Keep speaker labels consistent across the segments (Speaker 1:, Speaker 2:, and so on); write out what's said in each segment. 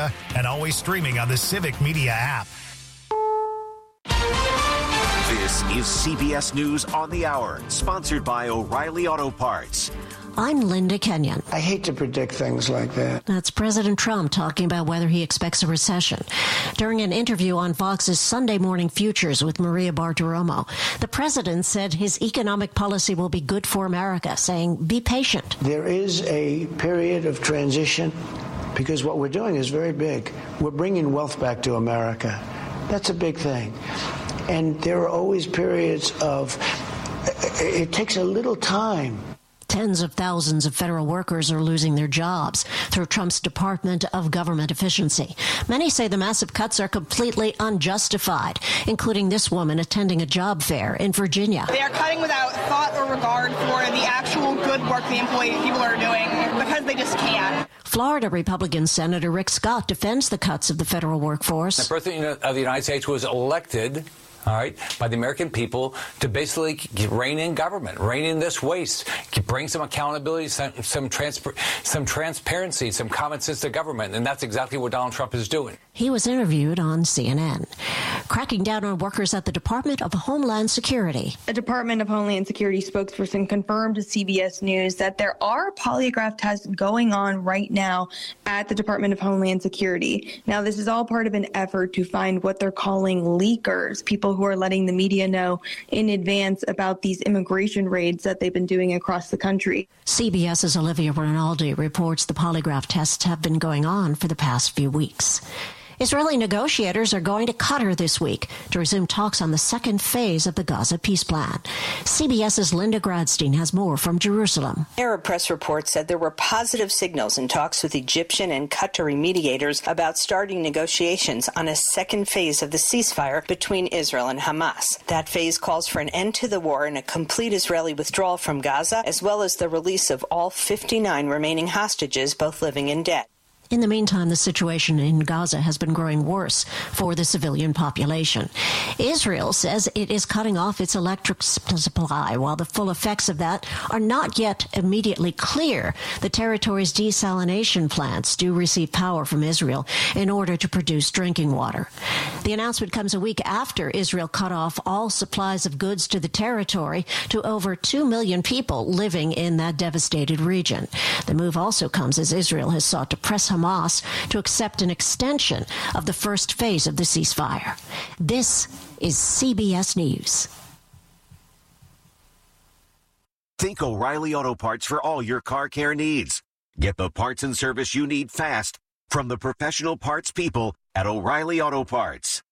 Speaker 1: and always streaming on the Civic Media app.
Speaker 2: This is CBS News on the Hour, sponsored by O'Reilly Auto Parts.
Speaker 3: I'm Linda Kenyon.
Speaker 4: I hate to predict things like that.
Speaker 3: That's President Trump talking about whether he expects a recession. During an interview on Fox's Sunday Morning Futures with Maria Bartiromo, the president said his economic policy will be good for America, saying, be patient.
Speaker 4: There is a period of transition because what we're doing is very big. We're bringing wealth back to America. That's a big thing. And there are always periods of, it takes a little time.
Speaker 3: Tens of thousands of federal workers are losing their jobs through Trump's Department of Government Efficiency. Many say the massive cuts are completely unjustified, including this woman attending a job fair in Virginia.
Speaker 5: They are cutting without thought or regard for the actual good work the people are doing because they just can.
Speaker 3: Florida Republican Senator Rick Scott defends the cuts of the federal workforce.
Speaker 6: The President of the United States was elected, all right, by the American people to basically rein in government, rein in this waste, bring some accountability, some transparency, some common sense to government. And that's exactly what Donald Trump is doing.
Speaker 3: He was interviewed on CNN. Cracking down on workers at the Department of Homeland Security.
Speaker 7: A Department of Homeland Security spokesperson confirmed to CBS News that there are polygraph tests going on right now at the Department of Homeland Security. Now, this is all part of an effort to find what they're calling leakers, people who are letting the media know in advance about these immigration raids that they've been doing across the country.
Speaker 3: CBS's Olivia Rinaldi reports the polygraph tests have been going on for the past few weeks. Israeli negotiators are going to Qatar this week to resume talks on the second phase of the Gaza peace plan. CBS's Linda Gradstein has more from Jerusalem.
Speaker 8: Arab press reports said there were positive signals in talks with Egyptian and Qatari mediators about starting negotiations on a second phase of the ceasefire between Israel and Hamas. That phase calls for an end to the war and a complete Israeli withdrawal from Gaza, as well as the release of all 59 remaining hostages, both living and dead.
Speaker 3: In the meantime, the situation in Gaza has been growing worse for the civilian population. Israel says it is cutting off its electric supply. While the full effects of that are not yet immediately clear, the territory's desalination plants do receive power from Israel in order to produce drinking water. The announcement comes a week after Israel cut off all supplies of goods to the territory to over 2 million people living in that devastated region. The move also comes as Israel has sought to press Hamas to accept an extension of the first phase of the ceasefire. This is CBS News.
Speaker 2: Think O'Reilly Auto Parts for all your car care needs. Get the parts and service you need fast from the professional parts people at O'Reilly Auto Parts.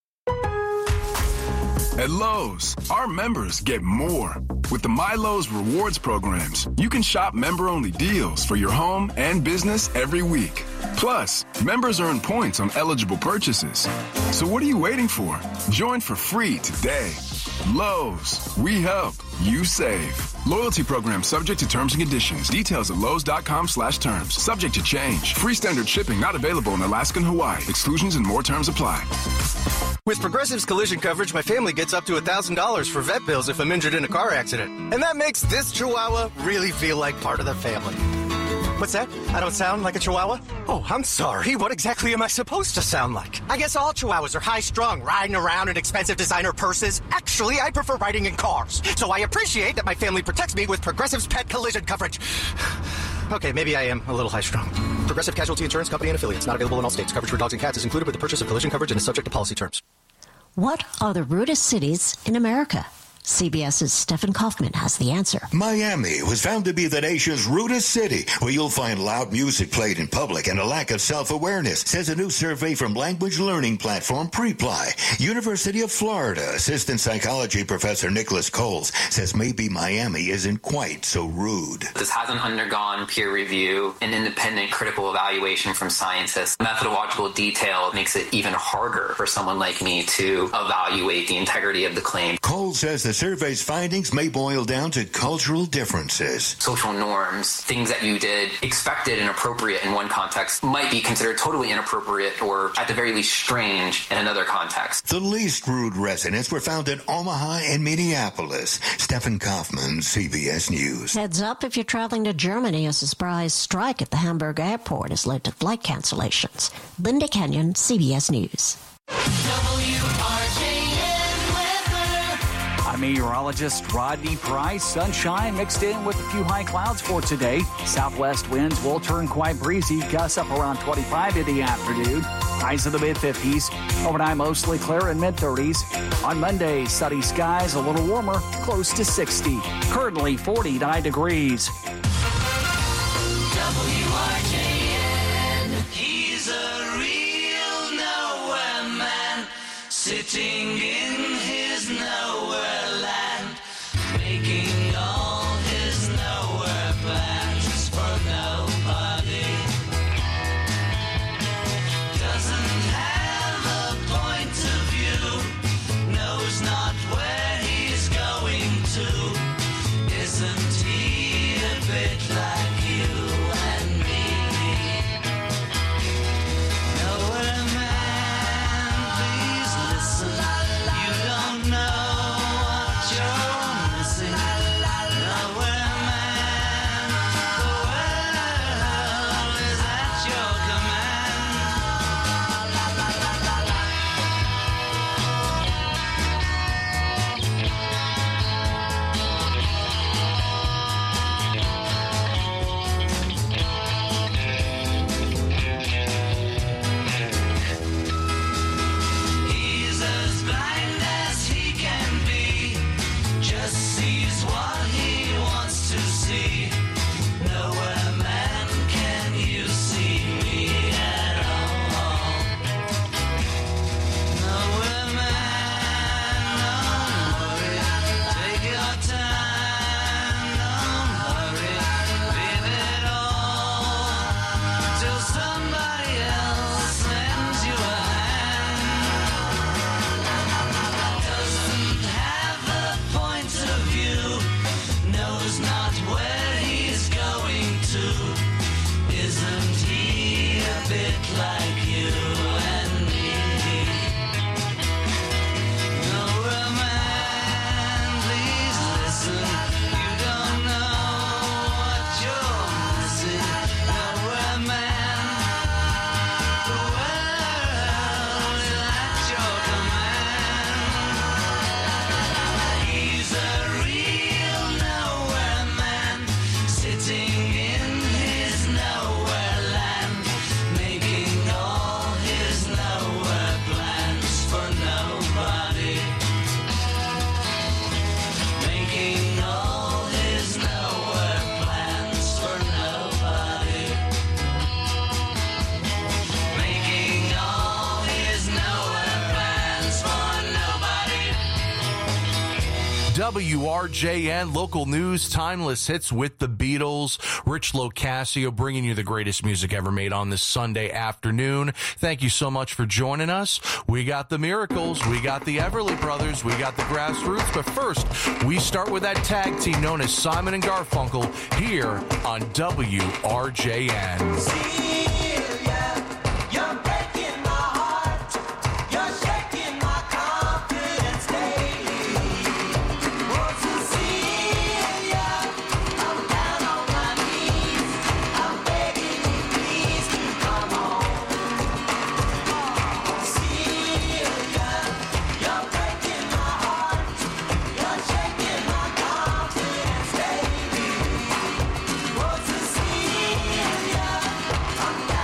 Speaker 9: At Lowe's, our members get more. With the MyLowe's Rewards programs, you can shop member-only deals for your home and business every week. Plus, members earn points on eligible purchases. So what are you waiting for? Join for free today. Lowe's, we help, you save. Loyalty program subject to terms and conditions. Details at lowes.com/terms. Subject to change. Free standard shipping not available in Alaska and Hawaii. Exclusions and more terms apply.
Speaker 10: With Progressive's collision coverage, my family gets up to $1,000 for vet bills if I'm injured in a car accident. And that makes this Chihuahua really feel like part of the family. What's that? I don't sound like a Chihuahua? Oh, I'm sorry. What exactly am I supposed to sound like? I guess all Chihuahuas are high-strung, riding around in expensive designer purses. Actually, I prefer riding in cars. So I appreciate that my family protects me with Progressive's pet collision coverage. Okay, maybe I am a little high-strung. Progressive Casualty Insurance Company and Affiliates. Not available in all states. Coverage for dogs and cats is included with the purchase of collision coverage and is subject to policy terms.
Speaker 3: What are the rudest cities in America? CBS's Stephen Kaufman has the answer.
Speaker 11: Miami was found to be the nation's rudest city, where you'll find loud music played in public and a lack of self-awareness, says a new survey from language learning platform Preply. University of Florida assistant psychology professor Nicholas Coles says maybe Miami isn't quite so rude.
Speaker 12: This hasn't undergone peer review and independent critical evaluation from scientists. Methodological detail makes it even harder for someone like me to evaluate the integrity of the claim.
Speaker 11: Coles says the survey's findings may boil down to cultural differences.
Speaker 12: Social norms, things that you did expected and appropriate in one context might be considered totally inappropriate or at the very least strange in another context.
Speaker 11: The least rude residents were found in Omaha and Minneapolis. Stephen Kaufman, CBS News.
Speaker 3: Heads up if you're traveling to Germany, a surprise strike at the Hamburg airport has led to flight cancellations. Linda Kenyon, CBS News.
Speaker 13: I'm meteorologist Rodney Price. Sunshine mixed in with a few high clouds for today. Southwest winds will turn quite breezy, gusts up around 25 in the afternoon. Highs in the mid-50s. Overnight mostly clear in mid-30s. On Monday, sunny skies, a little warmer, close to 60. Currently 49 degrees.
Speaker 14: WRJN, he's a real nowhere man, sitting in his nowhere land, making all his nowhere plans for nobody. Doesn't have a point of view, knows not where he's going to. Isn't he a bit like you and me? Nowhere man, please listen. You don't know what you're missing. Nowhere man, the world is at your He's as blind as he can be, just sees what he wants to see. Nowhere man, can you see me at all? Nowhere man, don't worry, take your time, don't hurry, leave it all till somebody else lends you a hand. Doesn't have a point of view, knows not where he's going to. Isn't he a bit like you and me? Nowhere man, please listen. You don't know what you're missing. Nowhere man, the world is at your command. He's a real nowhere man, sitting in his nowhere land, making all his nowhere plans for nobody. Making all his nowhere plans for nobody. Making all his nowhere plans for nobody.
Speaker 15: WRJN, local news, timeless hits with the Beatles. Rich Locascio bringing you the greatest music ever made on this Sunday afternoon. Thank you so much for joining us. We got the Miracles, we got the Everly Brothers, we got the Grassroots, but first, we start with that tag team known as Simon and Garfunkel here on WRJN.
Speaker 14: You're breaking my heart. You're shaking my confidence daily. Oh, Cecilia, I'm down on my knees. I'm begging you, please to come home. Cecilia, you're breaking my heart. You're shaking my confidence daily. Oh, Cecilia, I'm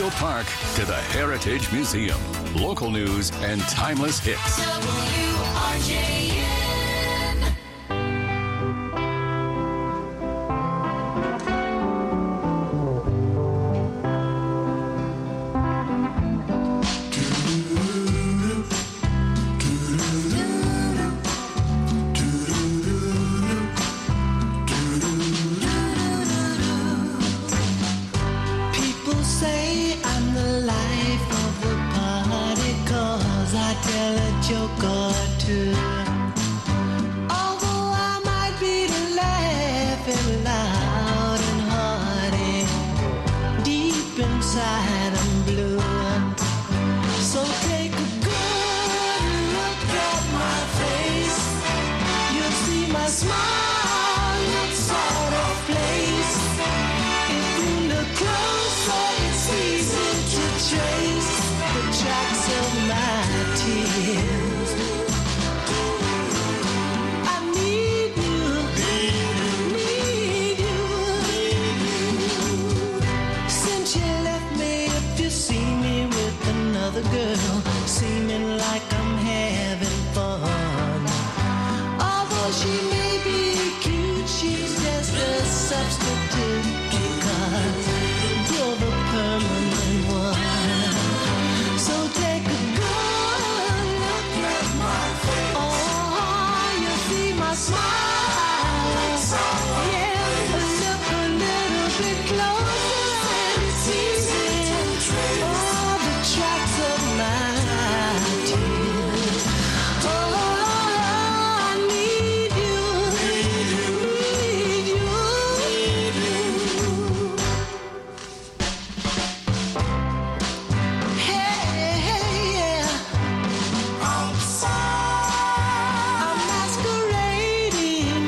Speaker 16: Auto Park to the Heritage Museum. Local news and timeless hits.
Speaker 14: WRJN.
Speaker 17: People say I'm the life of the party 'cause I tell a joke or two. Although I might be laughing loud and hearty, deep inside I'm blue. So take a good look at my face. You'll see my smile looks out of place. If you look closer, it's easy to trace the tracks of my tears. I need you, need you. Since you left me, if you see me with another girl, seeming like I'm having fun. Although she may be cute, she's just a substitute because you're the permanent one. So take a good look at my face. Oh, you see my smile. Yeah, look a little bit closer and it's easy. Oh, the tracks of my tears. Oh, I need you, need you. Hey, yeah. I'm masquerading.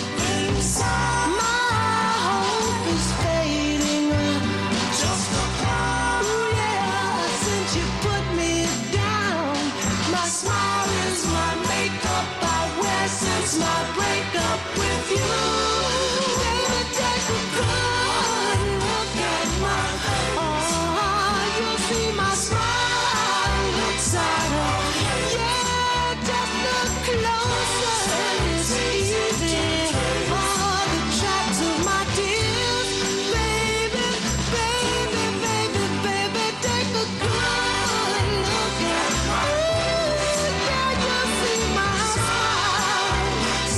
Speaker 17: My hope is fading. Just a cloud. Ooh, yeah. Since you put me down, my smile is my makeup I wear since my breakup with you. Baby, take a good look at my face. Oh, you'll see my smile looks out of. Yeah, just look closer and it's easy. Oh, the tracks of my tears. Baby, baby, baby, baby, take a good look at my face. Yeah, you'll see my smile.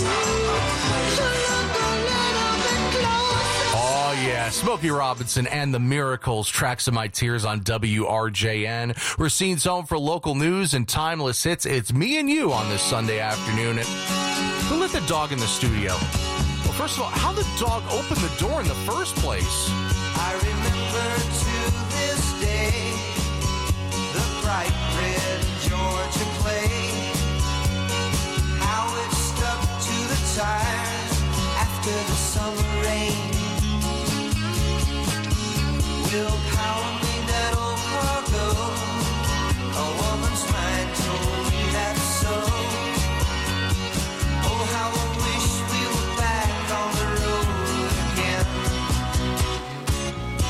Speaker 17: Look a little bit closer.
Speaker 15: Oh, yeah. Smokey Robinson and the Miracles, Tracks of My Tears on WRJN. We're seeing home for local news and timeless hits. It's me and you on this Sunday afternoon. And who let the dog in the studio? Well, first of all, how did the dog open the door in the first place?
Speaker 14: I remember to this day the bright red Georgia clay, how it stuck to the tires after the summer rain. Will power made that old cargo. A woman's mind told me that's so. Oh, how I wish we were back on the road again.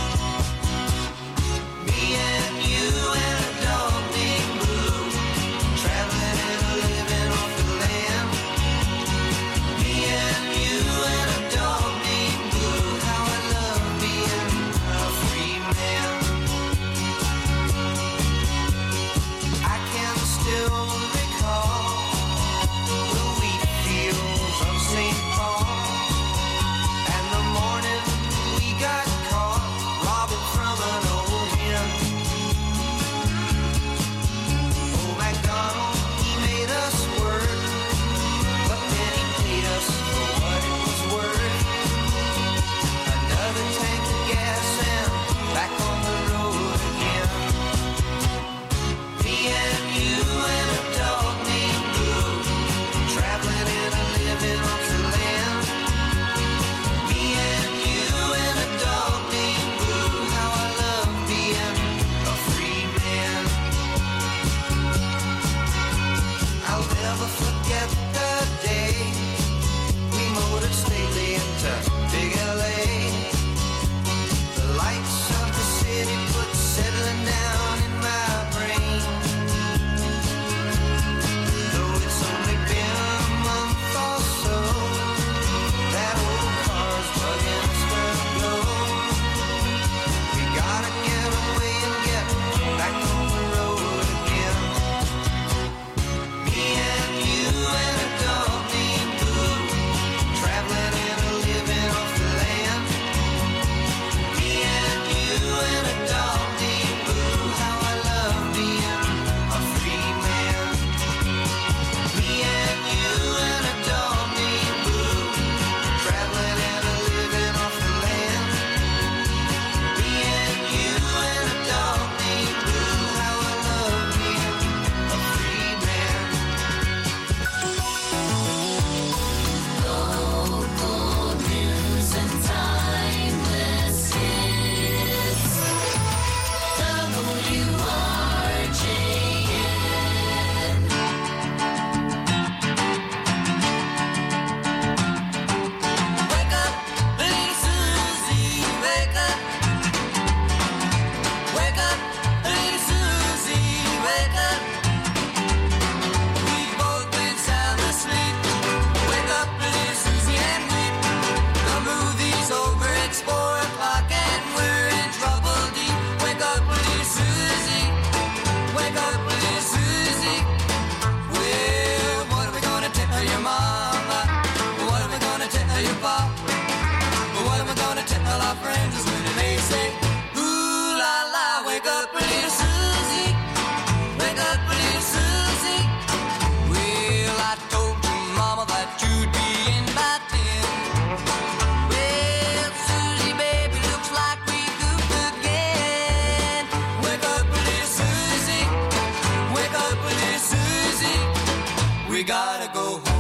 Speaker 14: wake up, little Susie. Wake up, little Susie. Well, I told your mama that you'd be in by 10. Well, Susie, baby, looks like we goofed again. Wake up, little Susie. Wake up, little Susie. We gotta go home.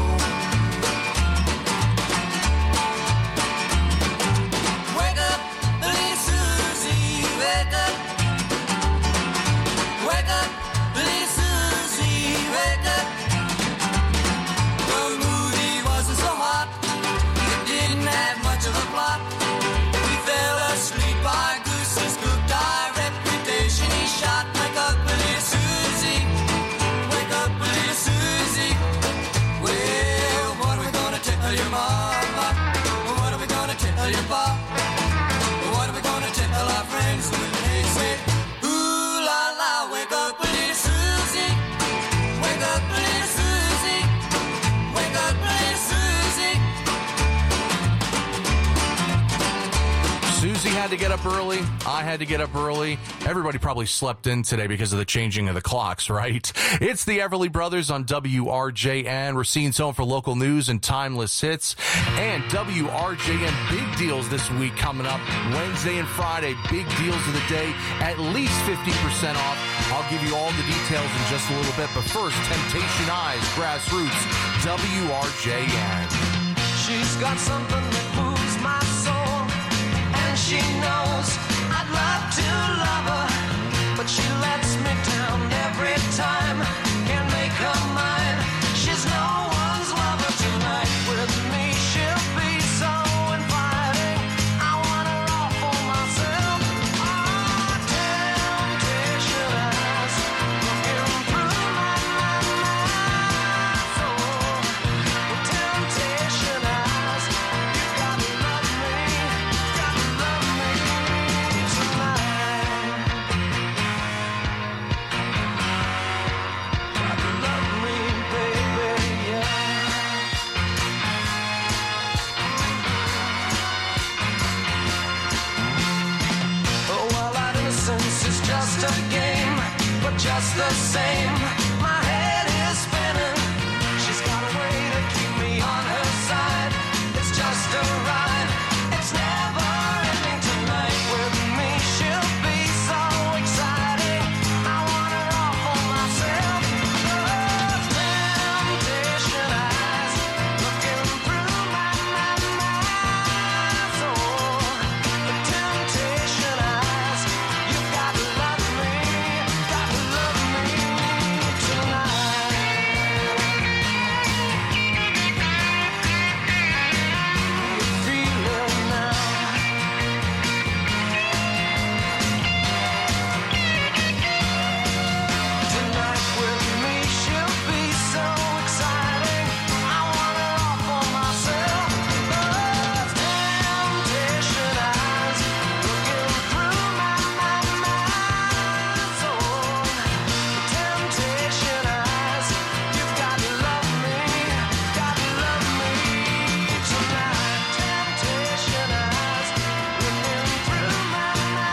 Speaker 15: Had to get up early. I had to get up early. Everybody probably slept in today because of the changing of the clocks, right? It's the Everly Brothers on WRJN. Racine's home for local news and timeless hits. And WRJN big deals this week coming up. Wednesday and Friday, big deals of the day. At least 50% off. I'll give you all the details in just a little bit. But first, Temptation Eyes, Grassroots, WRJN.
Speaker 17: She's got something that moves my soul. She knows I'd love to love her, but she lets me down every time. Can't make her mine. She's no one's lover tonight. With me she'll be so inviting. I want her all for myself. Oh, temptation eyes looking through my soul. With temptation eyes, you gotta love me. Just a game, but just the same, my head is spinning. She's got a way to keep me on her side. It's just a ride. It's never ending tonight. With me she'll be so exciting. I want her all for myself. Those temptation eyes looking through my soul. The temptation eyes, you've got to love me tonight. You feel it now. Tonight with me she'll be so exciting. I want her all for myself. Those temptation eyes looking through my soul. Temptation eyes, you've got to love me tonight. Temptation eyes looking through my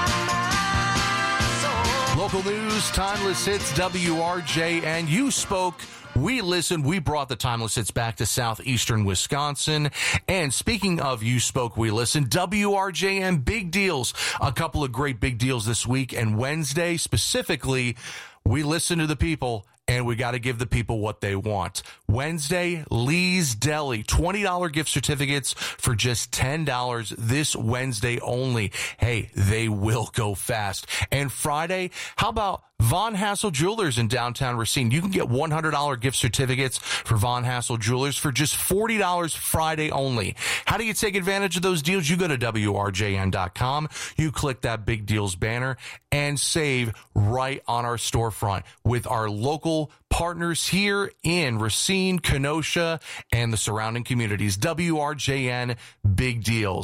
Speaker 17: soul.
Speaker 15: Local news, timeless hits, WRJN. You spoke. We listened. We brought the timeless hits back to southeastern Wisconsin. And speaking of You Spoke, We Listened, WRJN big deals. A couple of great big deals this week. And Wednesday, specifically, we listen to the people. And we got to give the people what they want. Wednesday, Lee's Deli. $20 gift certificates for just $10 this Wednesday only. Hey, they will go fast. And Friday, how about Von Hassel Jewelers in downtown Racine? You can get $100 gift certificates for Von Hassel Jewelers for just $40 Friday only. How do you take advantage of those deals? You go to WRJN.com. You click that big deals banner and save right on our storefront with our local partners here in Racine, Kenosha, and the surrounding communities. WRJN big deals.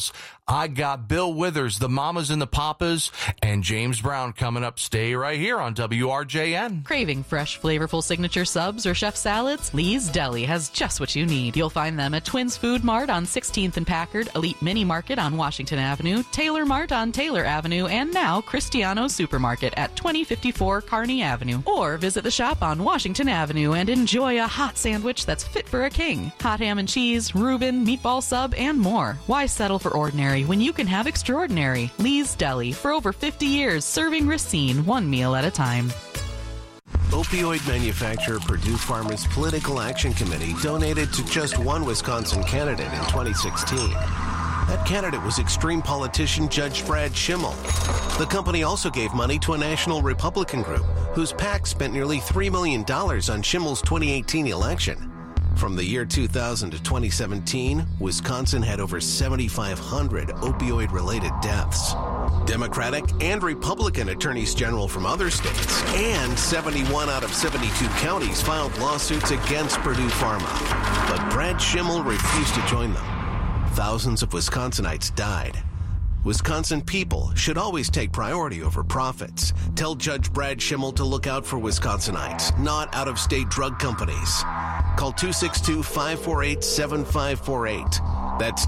Speaker 15: I got Bill Withers, the Mamas and the Papas, and James Brown coming up. Stay right here on WRJN.
Speaker 18: Craving fresh, flavorful signature subs or chef salads? Lee's Deli has just what you need. You'll find them at Twins Food Mart on 16th and Packard, Elite Mini Market on Washington Avenue, Taylor Mart on Taylor Avenue, and now Cristiano Supermarket at 2054 Kearney Avenue. Or visit the shop on Washington Avenue and enjoy a hot sandwich that's fit for a king. Hot ham and cheese, Reuben, meatball sub, and more. Why settle for ordinary when you can have extraordinary? Lee's Deli, for over 50 years, serving Racine one meal at a time.
Speaker 19: Opioid manufacturer Purdue Pharma's Political Action Committee donated to just one Wisconsin candidate in 2016. That candidate was extreme politician Judge Brad Schimmel. The company also gave money to a national Republican group whose PAC spent nearly $3 million on Schimmel's 2018 election. From the year 2000 to 2017, Wisconsin had over 7,500 opioid-related deaths. Democratic and Republican attorneys general from other states and 71 out of 72 counties filed lawsuits against Purdue Pharma. But Brad Schimmel refused to join them. Thousands of Wisconsinites died. Wisconsin people should always take priority over profits. Tell Judge Brad Schimmel to look out for Wisconsinites, not out-of-state drug companies. Call 262-548-7548. That's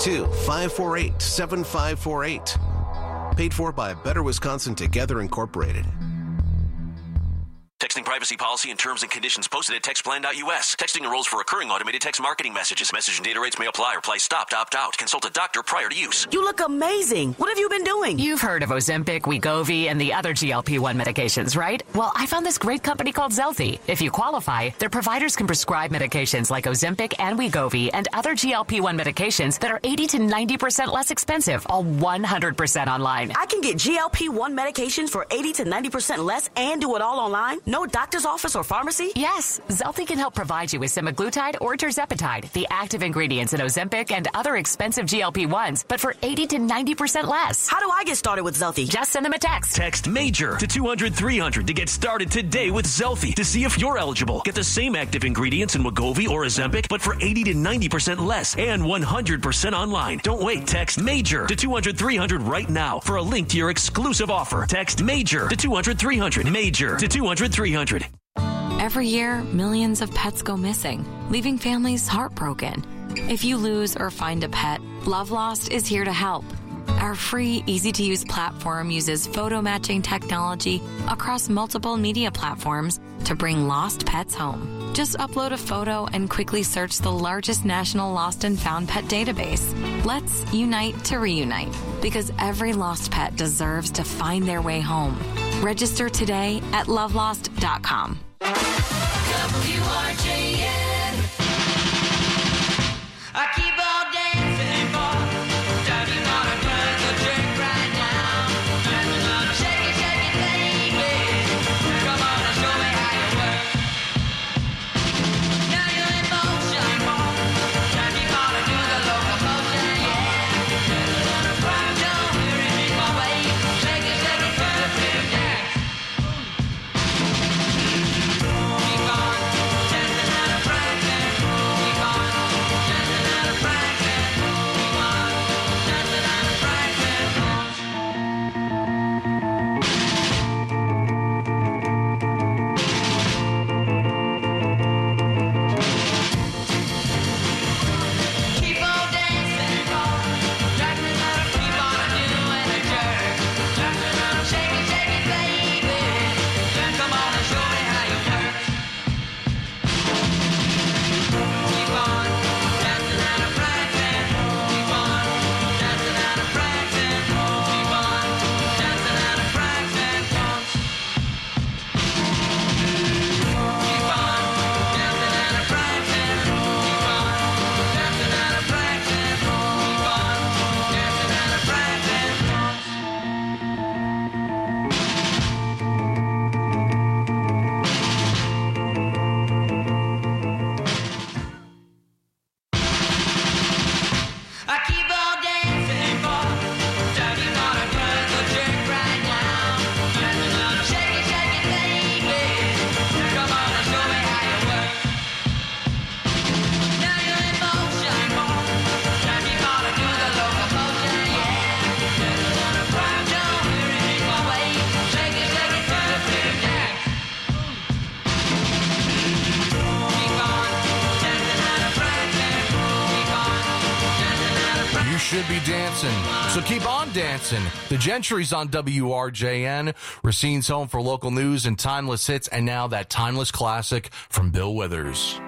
Speaker 19: 262-548-7548. Paid for by Better Wisconsin Together Incorporated.
Speaker 20: Texting privacy policy and terms and conditions posted at textplan.us. Texting enrolls for recurring automated text marketing messages. Message and data rates may apply. Reply stopped, opt out. Consult a doctor prior to use.
Speaker 21: You look amazing. What have you been doing?
Speaker 22: You've heard of Ozempic, Wegovy, and the other GLP-1 medications, right? Well, I found this great company called Zelfie. If you qualify, their providers can prescribe medications like Ozempic and Wegovy and other GLP-1 medications that are 80 to 90% less expensive, all 100% online.
Speaker 21: I can get GLP-1 medications for 80 to 90% less and do it all online? No doctor's office or pharmacy?
Speaker 22: Yes, Zelfie can help provide you with semaglutide or tirzepatide, the active ingredients in Ozempic and other expensive GLP-1s, but for 80 to 90% less.
Speaker 21: How do I get started with Zelfie?
Speaker 22: Just send them a text.
Speaker 23: Text MAJOR to 200-300 to get started today with Zelfie to see if you're eligible. Get the same active ingredients in Wegovy or Ozempic, but for 80 to 90% less and 100% online. Don't wait. Text MAJOR to 200-300 right now for a link to your exclusive offer. Text MAJOR to 200-300. MAJOR to 200-300.
Speaker 24: Every year, millions of pets go missing, leaving families heartbroken. If you lose or find a pet, Love Lost is here to help. Our free, easy-to-use platform uses photo matching technology across multiple media platforms to bring lost pets home. Just upload a photo and quickly search the largest national lost and found pet database. Let's unite to reunite, because every lost pet deserves to find their way home. Register today at lovelost.com.
Speaker 14: WRJN. I keep on dancing for time you wanna drink a drink right now. Shake it, baby. Come on and show me how you work. Now you're in motion, boy. Time you wanna do the locomotion, yeah. Don't hurry me my way. Shake it, perfect dance. Keep on dancing out of practice. Keep on dancing out of
Speaker 15: Johnson. So keep on dancing. The Gentry's on WRJN. Racine's home for local news and timeless hits. And now that timeless classic from Bill Withers.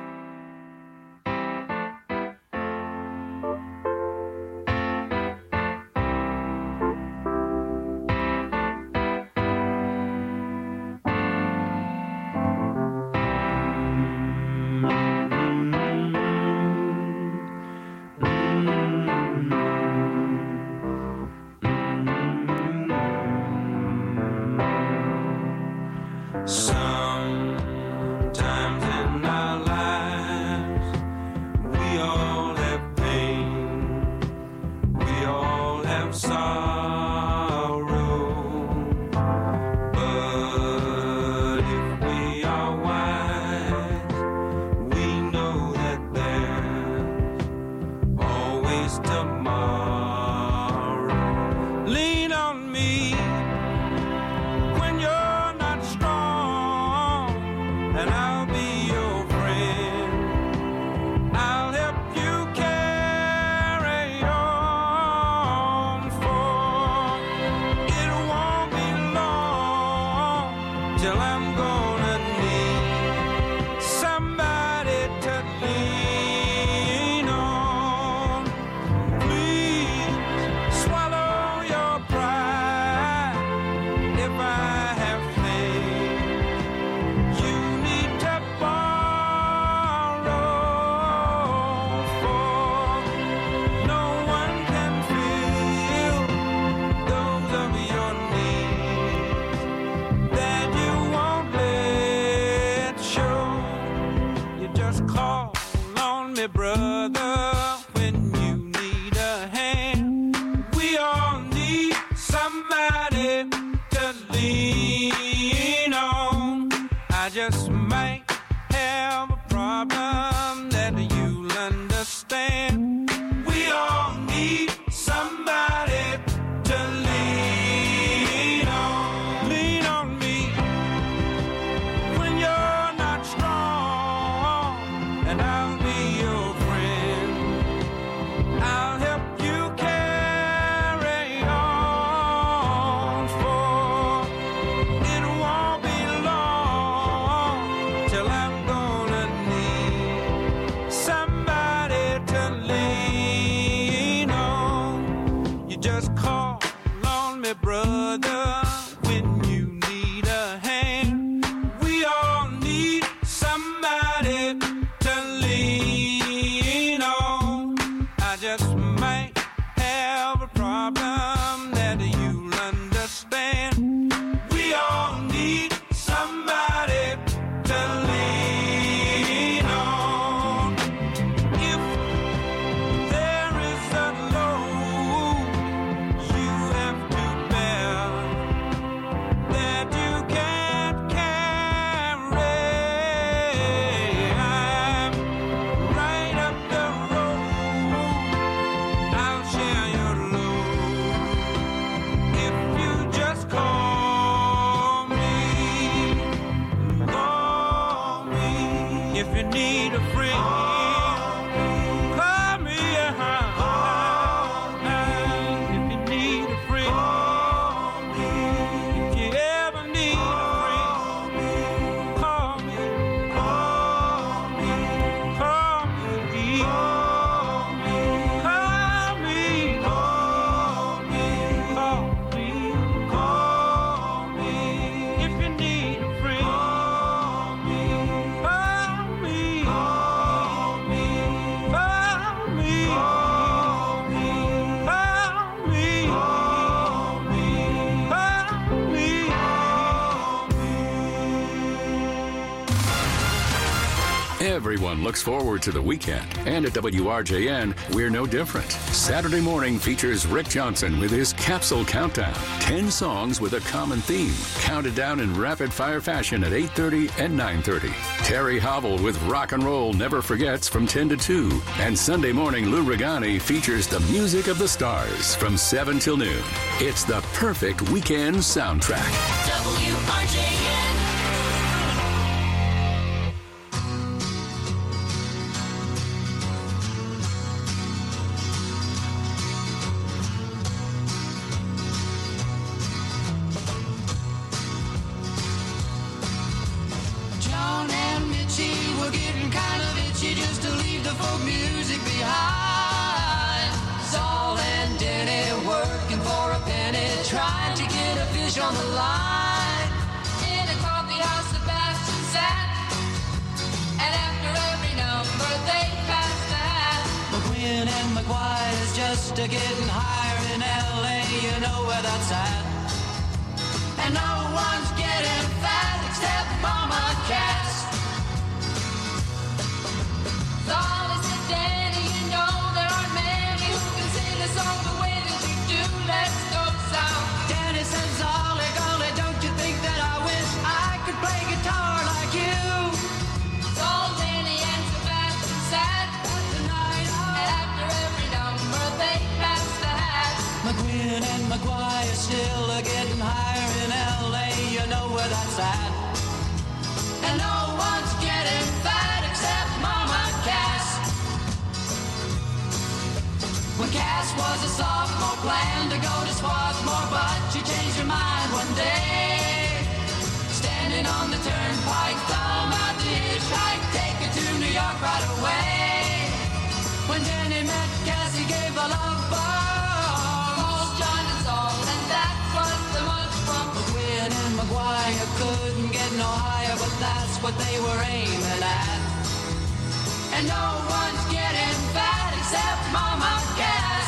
Speaker 14: Sometimes in our lives, we all have pain, we all have sorrow. But if we are wise, we know that there's always tomorrow. Lean on me when you're not strong, and I'll be your friend. I'll help you carry on, for it won't be long till I'm gonna need somebody to lean on. Please swallow your pride if I have faith. You need to borrow, for no one can fill those of your needs that you won't let show. You just call on me, brother, when you need a hand. We all need somebody to lean on. I just might have a problem that you'll understand. We all need somebody to lean on. Lean on me when you're not strong, and I'll be your friend. I'll help you carry on, for it won't be long till I'm gonna need somebody to lean on. You just call on me, brother, when you need a hand. We all need somebody to lean on. I just might have a problem that you'll understand. We all need somebody to lean on. If there is a load you have to bear that you can't carry, I'm right up the road. I'll share your load if you just call me. Call me if you need a friend. Call me, if you need a friend. If you ever need a friend, call me. Call me. Call me. Call me. Call me. Call me. Call me. If you need a friend, call me. Call me. Call me. Call me. Call me. Call me. Call me.
Speaker 16: Everyone looks forward to the weekend, and at WRJN, we're no different. Saturday morning features Rick Johnson with his Capsule Countdown. 10 songs with a common theme, counted down in rapid-fire fashion at 8:30 and 9:30. Terry Hobble with Rock and Roll Never Forgets from 10 to 2. And Sunday morning, Lou Regani features the music of the stars from 7 till noon. It's the perfect weekend soundtrack.
Speaker 14: WRJN. music behind. Saul and Denny working for a penny, trying to get a fish on the line. In a coffee house, Sebastian sat, and after every number they passed that. McQueen and McGuire's just a getting higher in L.A., you know where that's at. And no one's getting fat except Mama Cass. Saul said, Danny, you know there aren't many who can sing a song the way that you do. Let's go south. Danny says, Ollie, golly, don't you think that I wish I could play guitar like you? Saul, Danny, and Sebastian sat tonight, and after every number they passed the hat. McQueen and McGuire still are getting higher in L.A., you know where that's at. And no one's getting fat except Mama Cass. When Cass was a sophomore, planned to go to Swarthmore, but she changed her mind one day. Standing on the turnpike, thumb out the hitchhike, take her to New York right away. When Jenny met Cass, he gave a love bomb. John and Saul, and that was the much from McQueen and McGuire couldn't get no higher, but that's what they were aiming at. And no one's getting fat except Mama Cass.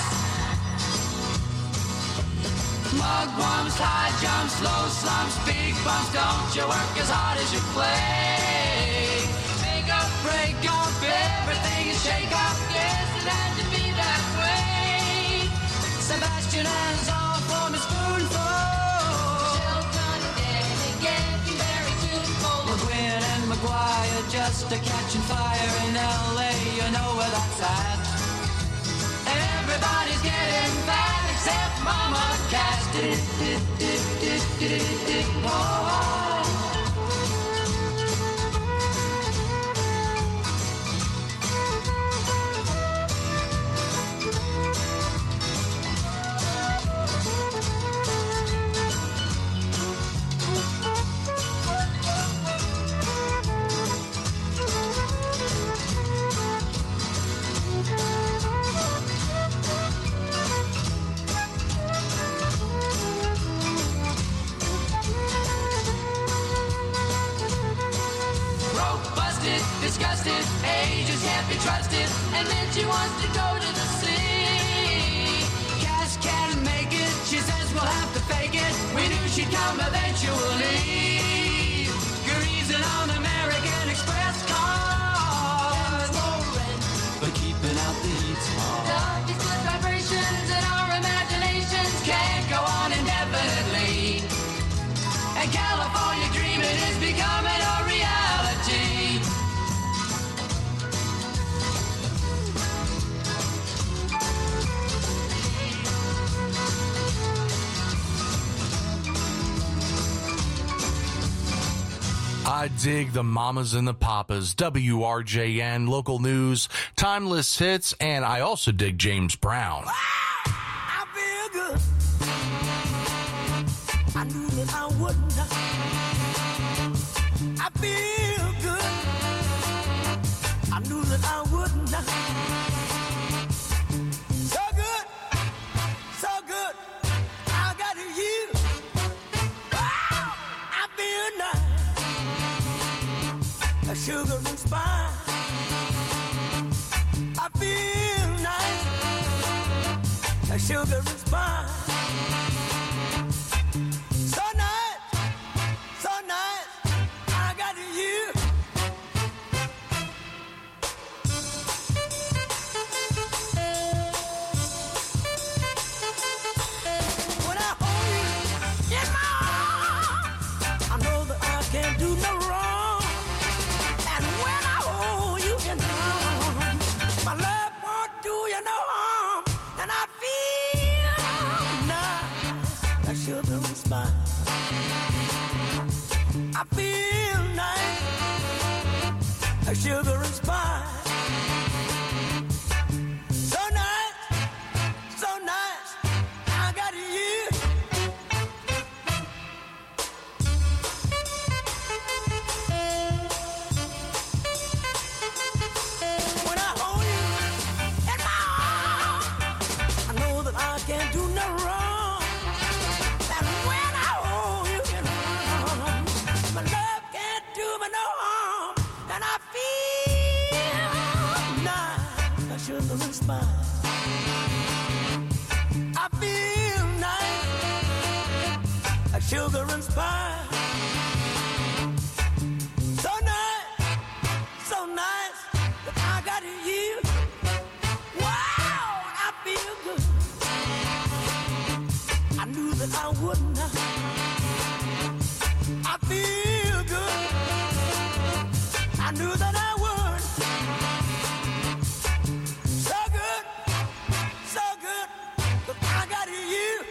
Speaker 14: Mugwumps, high jumps, low slumps, big bumps, don't you work as hard as you play. Make up, break up, everything is shake up, yes, it had to be that way. Sebastian and Saul form a spoonful. Shelton and Danny getting very tuneful. McQueen and McGuire just a catching fire in L.A., you know where that's at. Everybody's getting fat except Mama Cass. Disgusted, ages can't be trusted, and then she wants to go to the sea. Cass can't make it, she says we'll have to fake it. We knew she'd come eventually. Greasing on American Express cars, but keeping out the heat's hard. Darkest good vibrations in our imaginations can't go on indefinitely. And California dreaming is becoming a reality.
Speaker 15: I dig the mamas and the papas. WRJN, local news, timeless hits, and I also dig James Brown.
Speaker 14: I feel good. I knew that I wouldn't. I feel good. I knew that I wouldn't. So good. So good. I got you. Wow. I feel nice. A sugar and spice. I feel nice. A sugar and spice. So nice. So nice. I got you. When I hold you in my arms, I know that I can't do no wrong. And when I hold you in my arms, my love won't do you no harm. And I feel nice, like sugar and spice. I feel nice, like sugar and spice. So nice, so nice, I got you. When I hold you
Speaker 17: me no harm, and I feel nice, like sugar and spice. I feel nice, like sugar and spice. So nice that I got you. Wow, I feel good. I knew that I would not. I feel good. I knew that I would. So good, that I got you.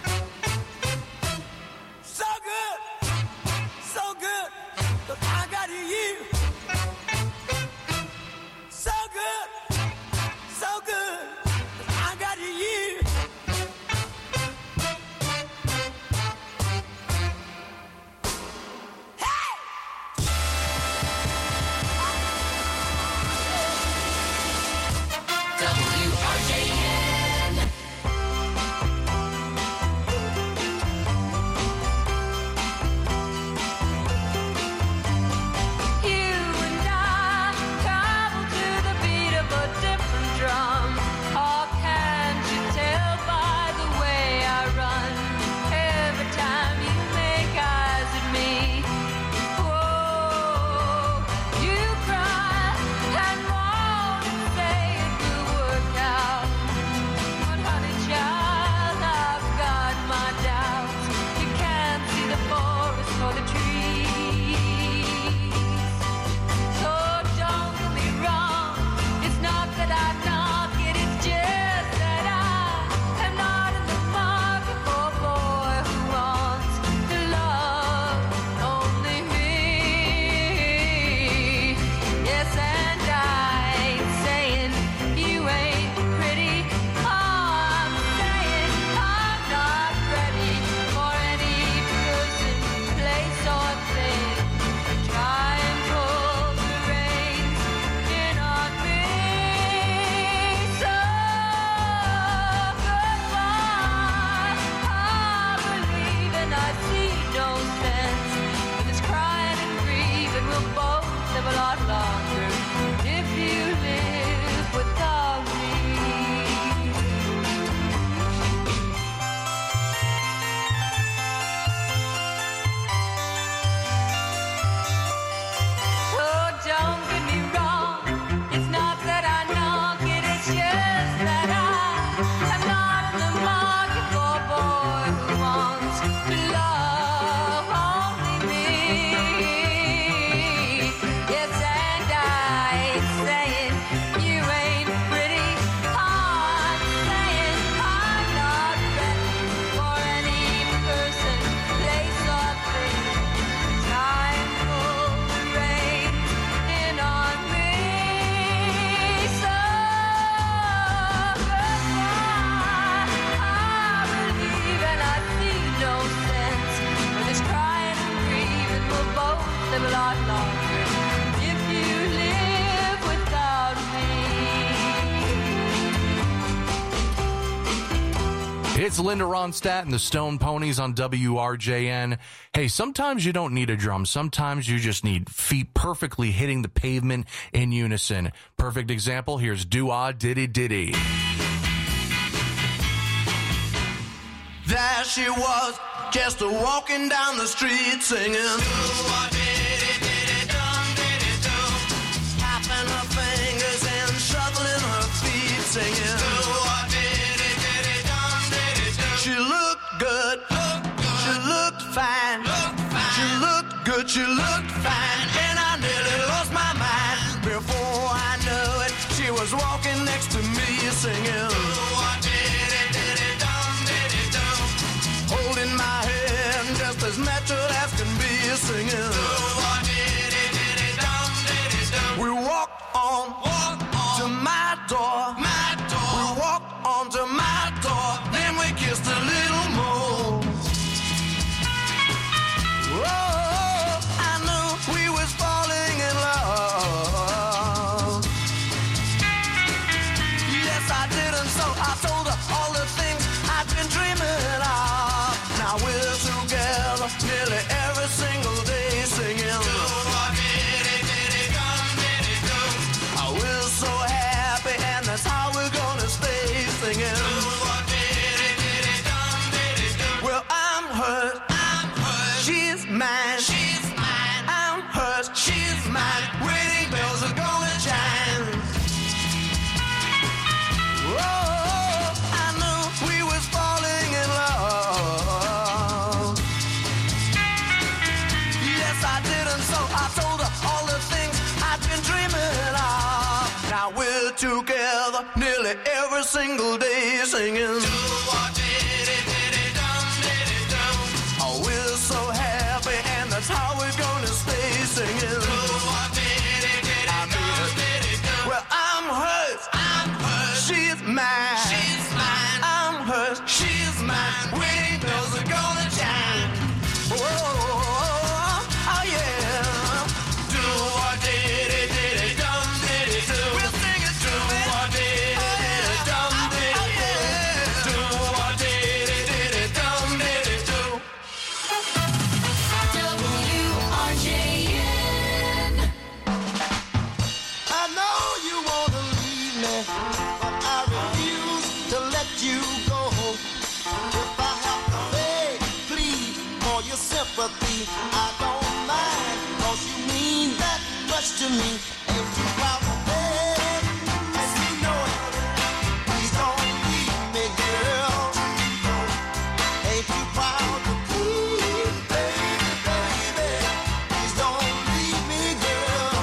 Speaker 17: So good, that I got you. So good, that I got you.
Speaker 15: It's Linda Ronstadt and the Stone Ponies on WRJN. Hey, sometimes you don't need a drum. Sometimes you just need feet perfectly hitting the pavement in unison. Perfect example, here's Do-Ah Diddy Diddy.
Speaker 17: There she was, just walking down the street singing. Do-ah diddy diddy dum diddy do. Tapping her fingers and shuffling her feet singing. Do-ah diddy diddy dum diddy do. She looked good, she looked fine, she looked good, she looked fine, and I nearly lost my mind. Before I knew it, she was walking next to me singing. Do-ah diddy diddy dum diddy do. Holding my hand just as natural as can be singing. Do-ah diddy diddy dum diddy do. We walked on to my door. We walked on to my door. Then we kissed a little more. Oh, I knew we was falling in love. Yes, I did, and so I told her all the things I've been dreaming of. Now we're together nearly every single day.
Speaker 14: I didn't, so I told her all the things I'd been dreaming of. Now we're together nearly every single day singing. Oh, we're so happy, and that's how we're gonna stay singing. Well, I'm hers, she's mine. I'm hers, she's mine. Wedding bells are gonna chime. Oh, oh yeah. Do what diddy dum diddy do. We'll sing it do what diddy dum diddy do. Do what diddy dum diddy do.
Speaker 17: WRJN. I know you wanna leave me, but I refuse to let you go. If I have to beg, plead for your sympathy, I don't mind, 'cause you mean that much to me. Ain't you proud to beg, and you know it. Please don't leave me, girl. Ain't you proud to plead, baby, baby? Please don't leave me, girl.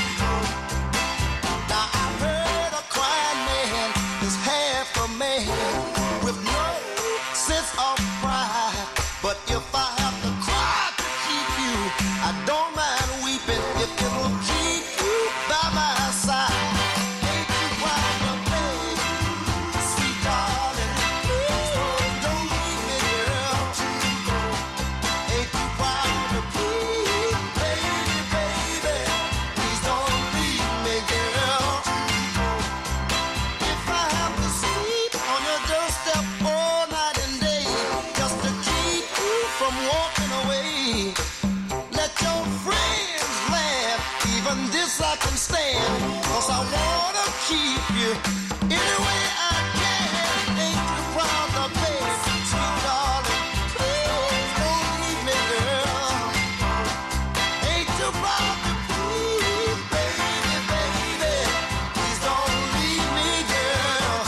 Speaker 17: Now I heard a crying man is half a man with no sense of pride. But if I have to cry to keep you, I don't mind weeping if it'll keep you by my side. Ain't you proud to beg, sweet darling? Please don't leave me, girl. Ain't you proud to plead, baby, baby? Please don't leave me, girl. If I have to sleep on your doorstep all night and day, just to keep you from walking away, let your friends laugh, even this I can stand, 'cause I wanna keep you any way I can. Ain't you proud to beg, sweet darling? Please don't leave me, girl. Ain't you proud to plead, baby, baby? Please don't leave me, girl.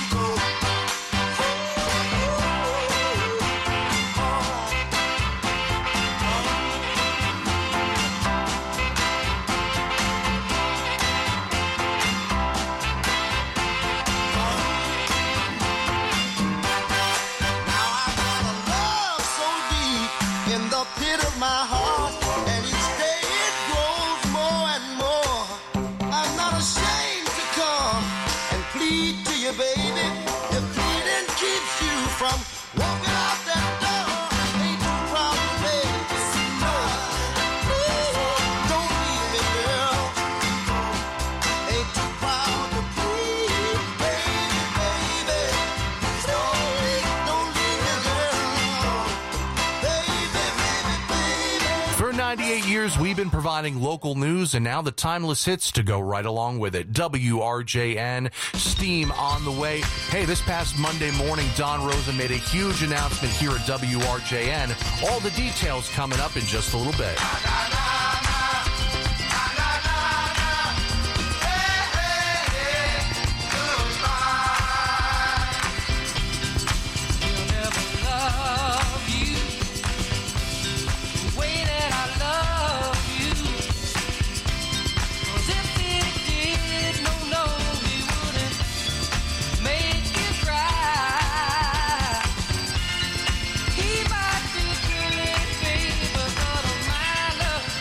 Speaker 17: Love so deep in the pit of my heart, and each day it grows more and more. I'm not ashamed to come and plead to you, baby. If pleading keeps you from walking out that door, ain't you proud to beg? No, please don't leave me, girl. Ain't you proud to plead, baby, baby? Don't leave me, girl. Baby, baby, baby.
Speaker 15: For 98 years, we've been providing local news, and now the timeless hits to go right along with it. WRJN, Steam on the way. Hey, this past Monday morning, Don Rosa made a huge announcement here at WRJN. All the details coming up in just a little bit.
Speaker 14: Love you the way that I love you. 'Cause if it did, no, we wouldn't make you cry. He might be killing, baby, but of my love.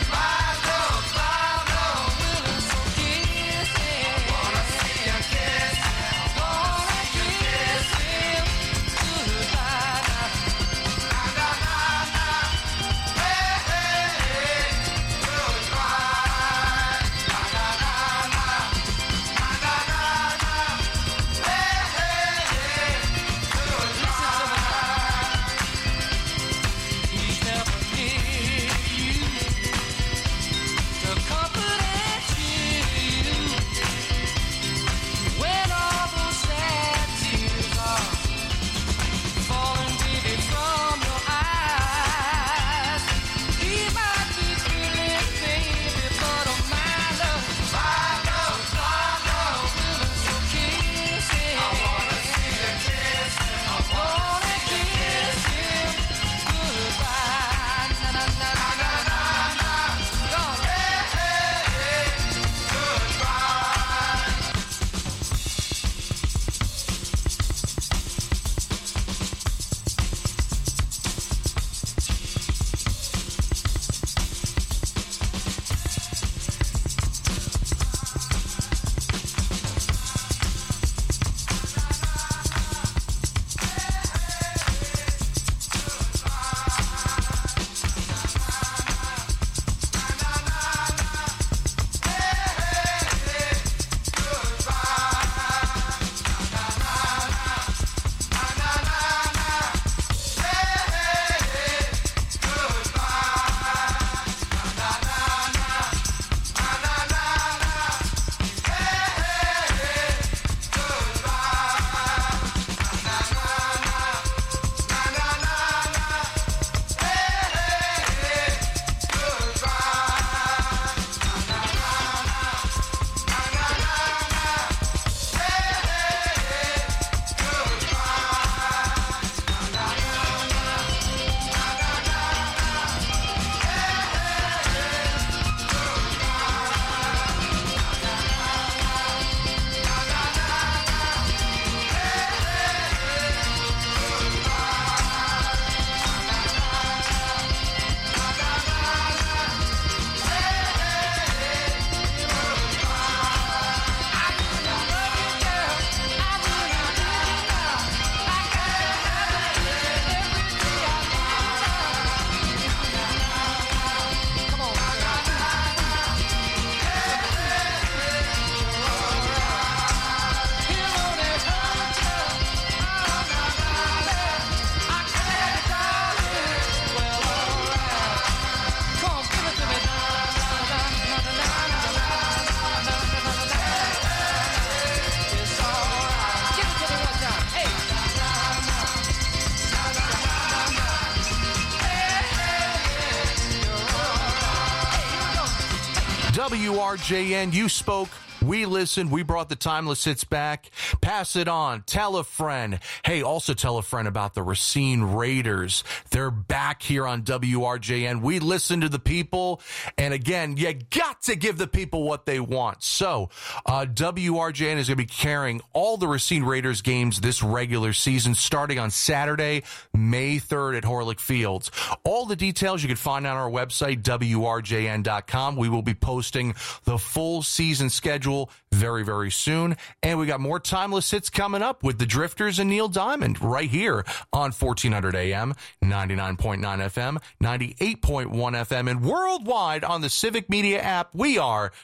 Speaker 15: WRJN, you spoke. We listened. We brought the timeless hits back. Pass it on. Tell a friend. Hey, also tell a friend about the Racine Raiders. They're back here on WRJN. We listen to the people. And again, you got to give the people what they want. So, WRJN is going to be carrying all the Racine Raiders games this regular season, starting on Saturday, May 3rd at Horlick Fields. All the details you can find on our website, WRJN.com. We will be posting the full season schedule very, very soon. And we got more timeless hits coming up with the Drifters and Neil Diamond right here on 1400 AM, 99.9 FM, 98.1 FM, and worldwide on the Civic Media app. We are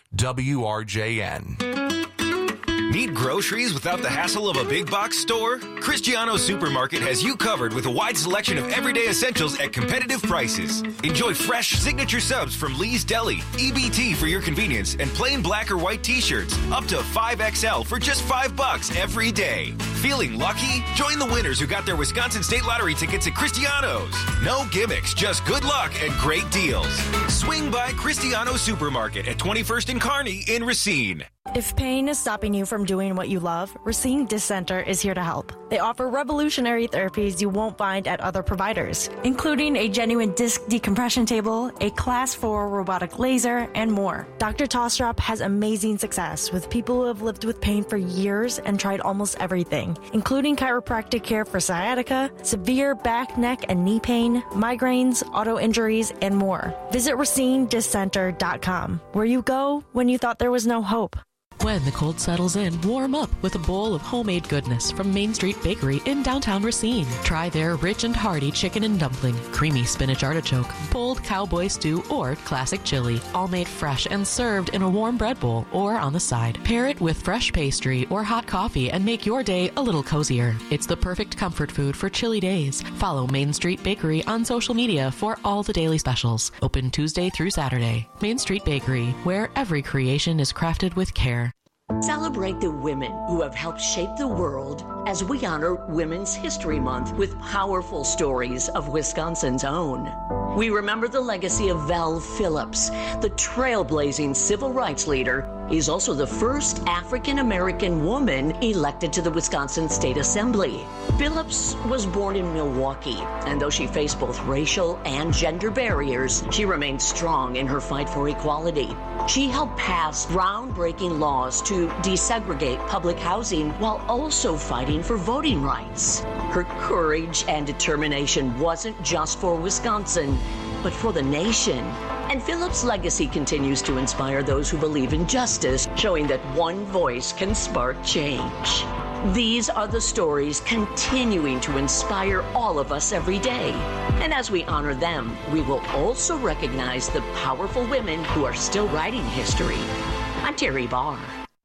Speaker 15: WRJN.
Speaker 1: Need groceries without the hassle of a big box store? Cristiano Supermarket has you covered with a wide selection of everyday essentials at competitive prices. Enjoy fresh signature subs from Lee's Deli, EBT for your convenience, and plain black or white t-shirts up to 5XL for just $5 every day. Feeling lucky? Join the winners who got their Wisconsin State Lottery tickets at Cristiano's. No gimmicks, just good luck and great deals. Swing by Cristiano Supermarket at 21st and Kearney in Racine.
Speaker 4: If pain is stopping you from doing what you love, Racine Disc Center is here to help. They offer revolutionary therapies you won't find at other providers, including a genuine disc decompression table, a Class 4 robotic laser, and more. Dr. Tostrop has amazing success with people who have lived with pain for years and tried almost everything, including chiropractic care for sciatica, severe back, neck, and knee pain, migraines, auto injuries, and more. Visit RacineDiscCenter.com, where you go when you thought there was no hope.
Speaker 18: When the cold settles in, warm up with a bowl of homemade goodness from Main Street Bakery in downtown Racine. Try their rich and hearty chicken and dumpling, creamy spinach artichoke, pulled cowboy stew, or classic chili, all made fresh and served in a warm bread bowl or on the side. Pair it with fresh pastry or hot coffee and make your day a little cozier. It's the perfect comfort food for chilly days. Follow Main Street Bakery on social media for all the daily specials. Open Tuesday through Saturday. Main Street Bakery, where every creation is crafted with care.
Speaker 5: Celebrate the women who have helped shape the world as we honor Women's History Month with powerful stories of Wisconsin's own. We remember the legacy of Val Phillips, the trailblazing civil rights leader. He's also the first African-American woman elected to the Wisconsin State Assembly. Phillips was born in Milwaukee, and though she faced both racial and gender barriers, she remained strong in her fight for equality. She helped pass groundbreaking laws to desegregate public housing while also fighting for voting rights. Her courage and determination wasn't just for Wisconsin, but for the nation. And Phillips' legacy continues to inspire those who believe in justice, showing that one voice can spark change. These are the stories continuing to inspire all of us every day. And as we honor them, we will also recognize the powerful women who are still writing history. I'm Terry Barr.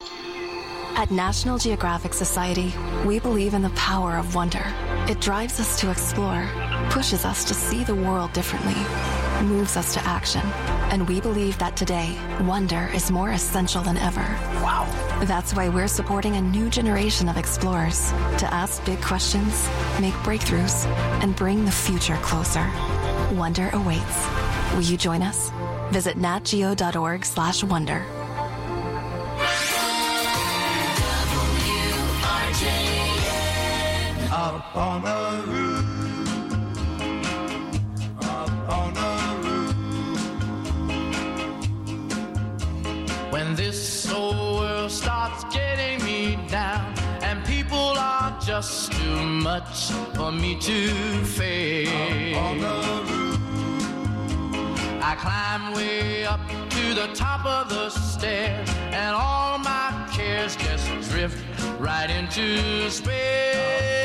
Speaker 24: At National Geographic Society, we believe in the power of wonder. It drives us to explore, pushes us to see the world differently, moves us to action. And we believe that today, wonder is more essential than ever. Wow. That's why we're supporting a new generation of explorers to ask big questions, make breakthroughs, and bring the future closer. Wonder awaits. Will you join us? Visit natgeo.org/wonder.
Speaker 14: Up on the roof, up on the roof. When this whole world starts getting me down, and people are just too much for me to face, up on the roof, I climb way up to the top of the stairs, and all my cares just drift right into space.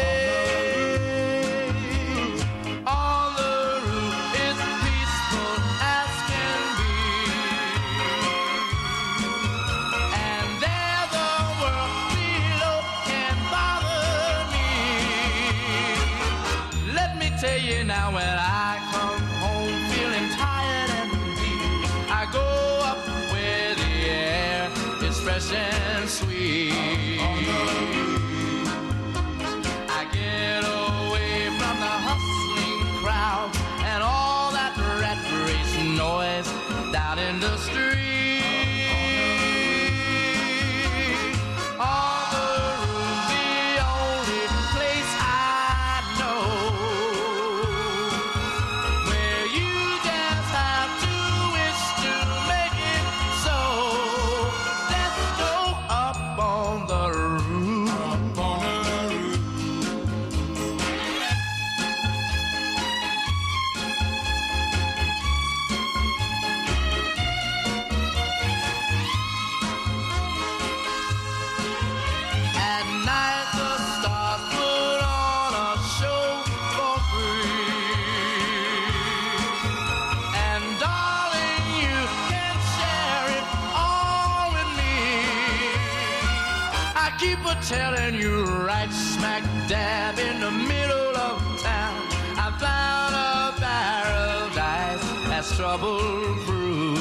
Speaker 14: On the roof is peaceful as can be, and there the world below can bother me. Let me tell you now, when I come home feeling tired and weak, I go up where the air is fresh and sweet. I get away from the hustling crowd and all that rat race noise down in the street. keep a telling you right smack dab in the middle of town. I found a paradise that's trouble-proof.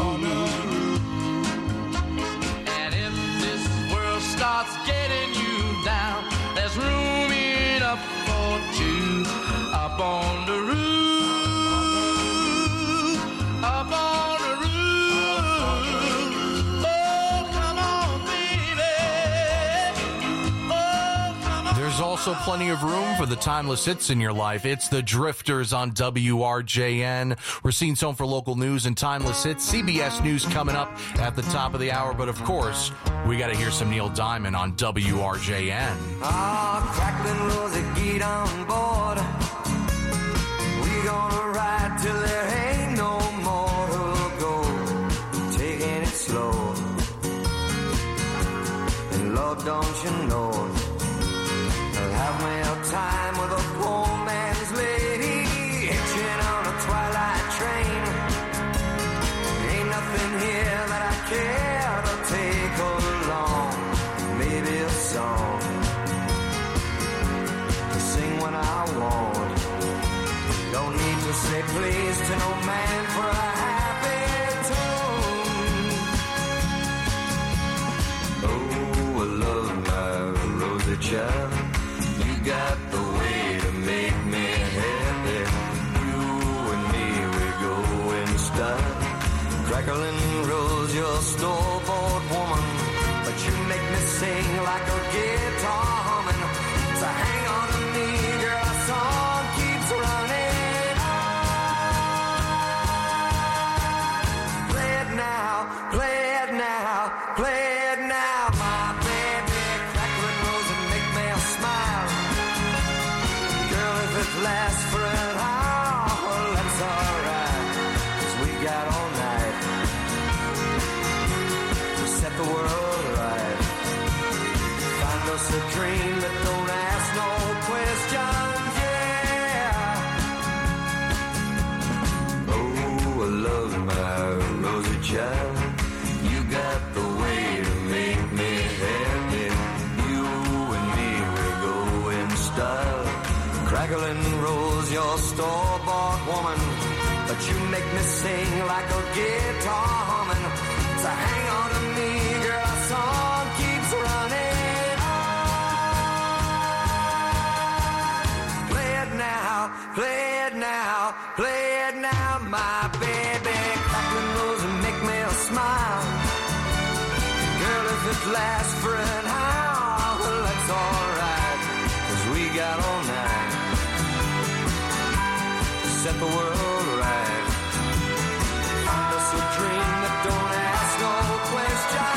Speaker 14: And if this world starts getting you down, there's room enough for two up on the roof. Up on the roof. Oh, come on, baby. Oh, come on.
Speaker 15: There's also plenty of room for the timeless hits in your life. It's the Drifters on WRJN. We're seeing some for local news and timeless hits. CBS News coming up at the top of the hour. But of course, we got to hear some Neil Diamond on WRJN.
Speaker 14: Ah, crackling rosy, get on board. We gonna ride till there ain't no more to go. Taking it slow. And Lord, don't you know, I'll have me a time with a poor man's lady, hitching on a twilight train. Ain't nothing here that I care to take along. Maybe a song to sing when I want. Don't need to say please to no man for a happy tune. Oh, I love my rosy child. You got the way to make me happy. You and me, we go in style. Crackling rose, your store-bought woman, but you make me sing like a guitar humming. So hang on to me, girl, our song keeps running. Play it now, play it now, play it now, my baby. Crackling rose and make me smile. Girl, if it lasts for an hour, well, that's alright, 'cause we got all night to set the world right. Find us a dream that don't ask no questions, yeah. Oh, I love my rosy child. You got the way to make me happy. You and me, we go in style. Crackling rose, your store-bought woman, but you make me sing like a guitar humming. So hang on to me, girl, our song keeps running. Play it now, play it now, play it now, my baby. Crackling rose and make me smile. Girl, if it lasts for an hour, well, that's alright, 'cause we got all night to set the world right. Find us a dream that don't ask no questions.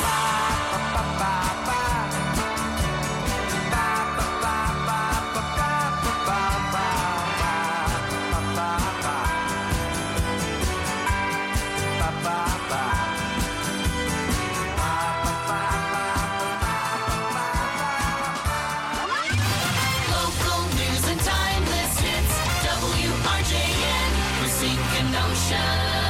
Speaker 2: Local news and timeless hits. WRJN, Racine, Kenosha.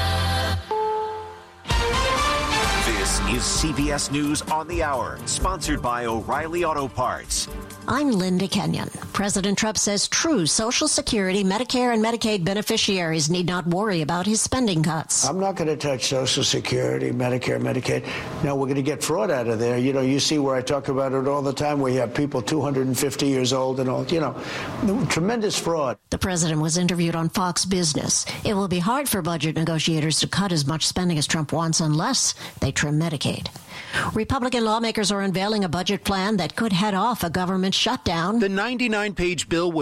Speaker 6: This is CBS News on the Hour, sponsored by O'Reilly Auto Parts.
Speaker 3: I'm Linda Kenyon. President Trump says true Social Security, Medicare, and Medicaid beneficiaries need not worry about his spending cuts.
Speaker 7: I'm not going to touch Social Security, Medicare, Medicaid. No, we're going to get fraud out of there. You know, you see where I talk about it all the time, where you have people 250 years old and all, you know, tremendous fraud.
Speaker 3: The president was interviewed on Fox Business. It will be hard for budget negotiators to cut as much spending as Trump wants unless they trim Medicaid. Republican lawmakers are unveiling a budget plan that could head off a government shutdown.
Speaker 6: The 99-page bill would